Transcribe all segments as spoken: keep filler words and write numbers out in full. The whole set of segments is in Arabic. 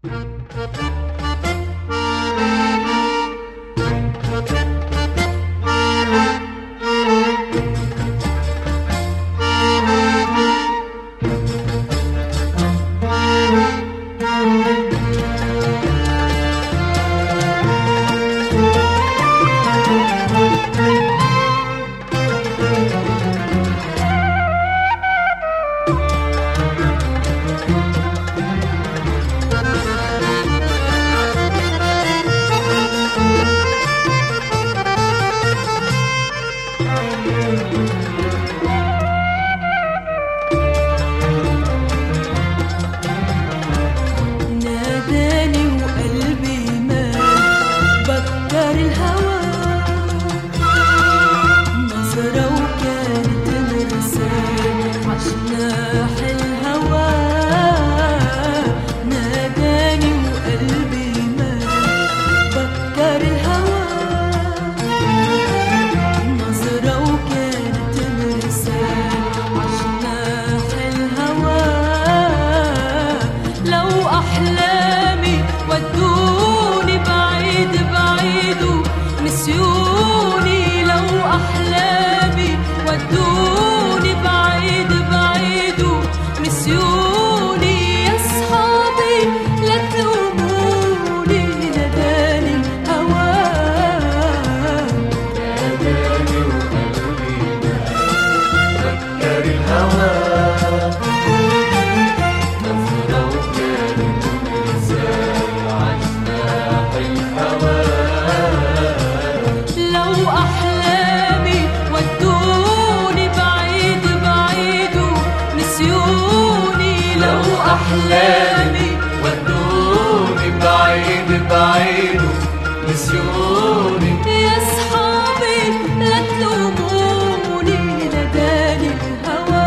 أحلامي ودوني بعيد بعيد نسيوني. يا صحابي لا تلوموني نداني الهوى.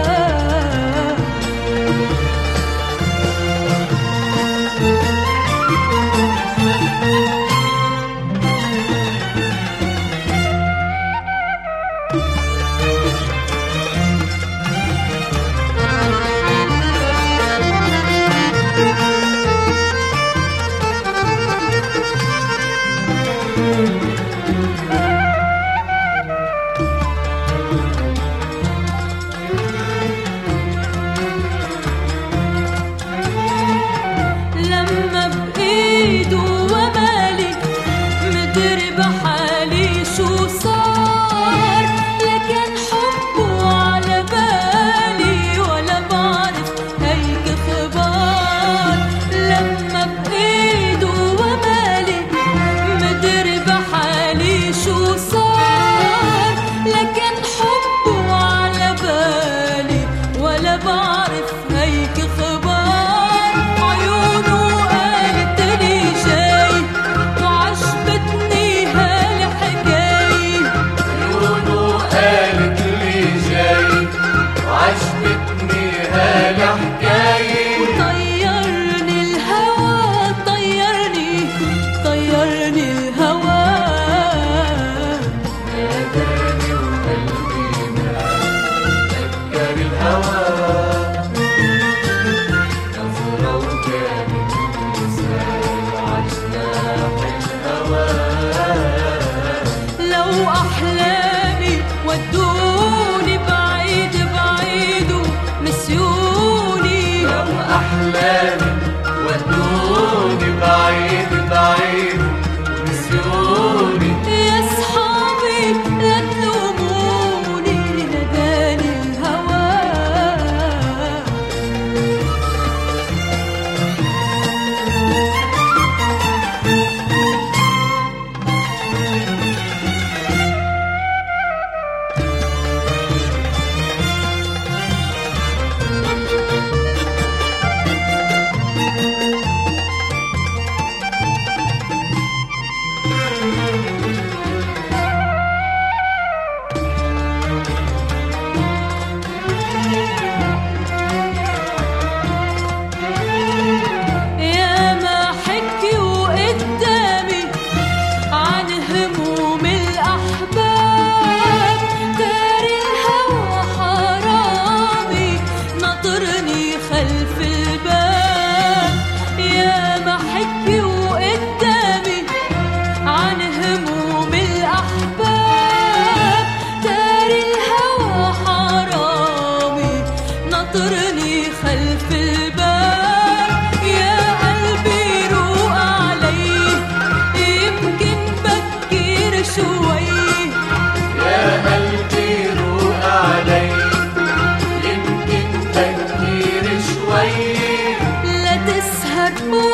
لما بإيده ومالي مدري بحالي شو صار، لكن حبه على بالي ولا بعرف هيك خبار. لما بإيده ومالي مدري بحالي شو صار، لكن حبه على بالي ولا بعرف هيك خبار. عيونه قالت لي جاي وعجبتني هالحكاية. عيونه قالت لي جاي وعجبتني هالحكاية. طيرني الهوى طيرني طيرني الهوى. ناداني وقلبي نام ذكر الهوى. نظرة وكانت لسان عجناح الهوى. لو أحلامي ودوني بعيد بعيد ونسيوني. لو أحلامي ودوني بعيد بعيد ونسيوني. يا صحابي لا تلوموني نداني الهوى.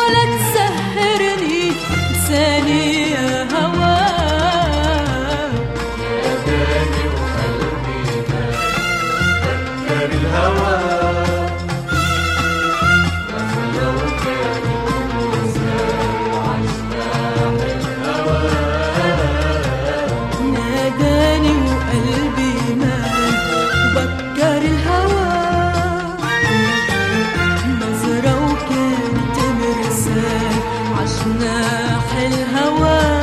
ولا تسهرني لساني يا هوا. ناداني وقلبي مات فكر الهوى. لو كان الإنسان عشنا الهوى. ناداني وقلبي مات وبكر الهوى. نظرة وكانت مرسال عجناح الهوى.